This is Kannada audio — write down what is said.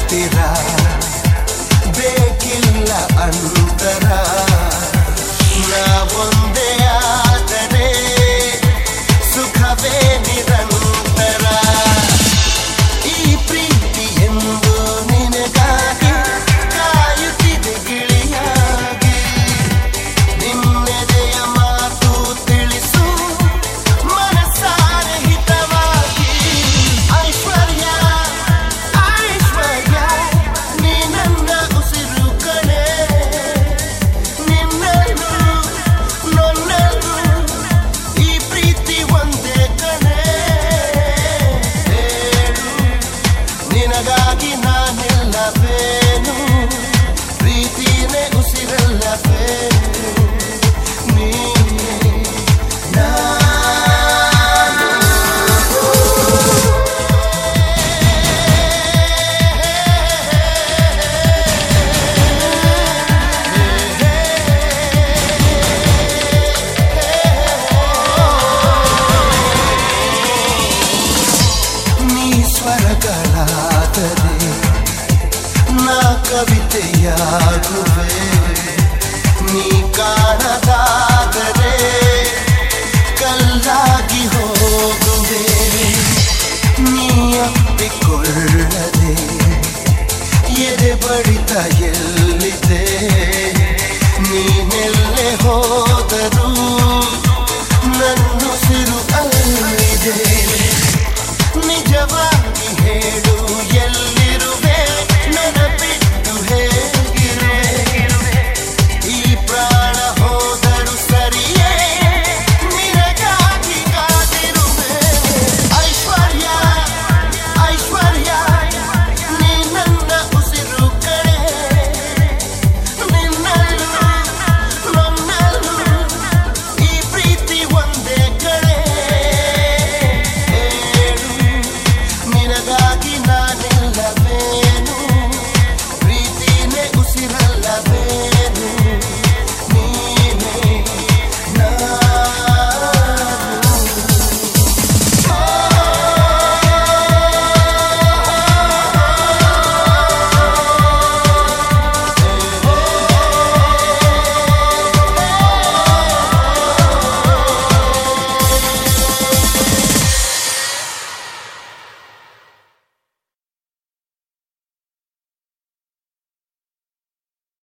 ಹತ್ತಿರ ಬೇಕಿಲ್ಲ ಅಂತರ ನಾವೊಂದೇ ಆದರೆ ಸುಖವೇ ನಿರಂತರ ಈ ಪ್ರೀತಿ ಎಂದು ನಿನಗಾಗಿ ಕಾಯುತ್ತಿದೆ ಗಿಳಿಯಾಗಿ ನಿನ್ನೆದೆಯ ಮಾತು ತಿಳಿಸು ಮನಸಾರೆ ಹಿತವಾಗಿ ಐಶ್ವರ್ಯ ಐಶ್ವರ್ಯ ನೀ ನನ್ನ ಉಸಿರು ಕಣೆ ನಿನ್ನನ್ನು ನನ್ನನ್ನು ಈ ಪ್ರೀತಿ ಒಂದೇ ಕಣೆ ಹೇಳು ನಿನಗಾಗಿ ನಾನಿಲ್ಲವೇನು ಪ್ರೀತಿನೇ ಉಸಿರಲ್ಲವೇನು ನೀನೇ ನೀ ಸ್ವರಗಳಾದರೆ ನಾ ಕವಿತೆಯಾಗುವೆ ನೀ ಕಾಣದಾದರೆ ಕಲ್ಲಾಗಿ ಹೋಗುವೆ ನೀ ಅಪ್ಪಿಕೊಳ್ಳದೆ ಎದೆ ಬಡಿತ ಎಲ್ಲಿದೆ ನೀನೆಲ್ಲೇ ಹೋದರೂ ನನ್ನುಸಿರು ಅಲ್ಲಿದೆ ನಿಜವಾ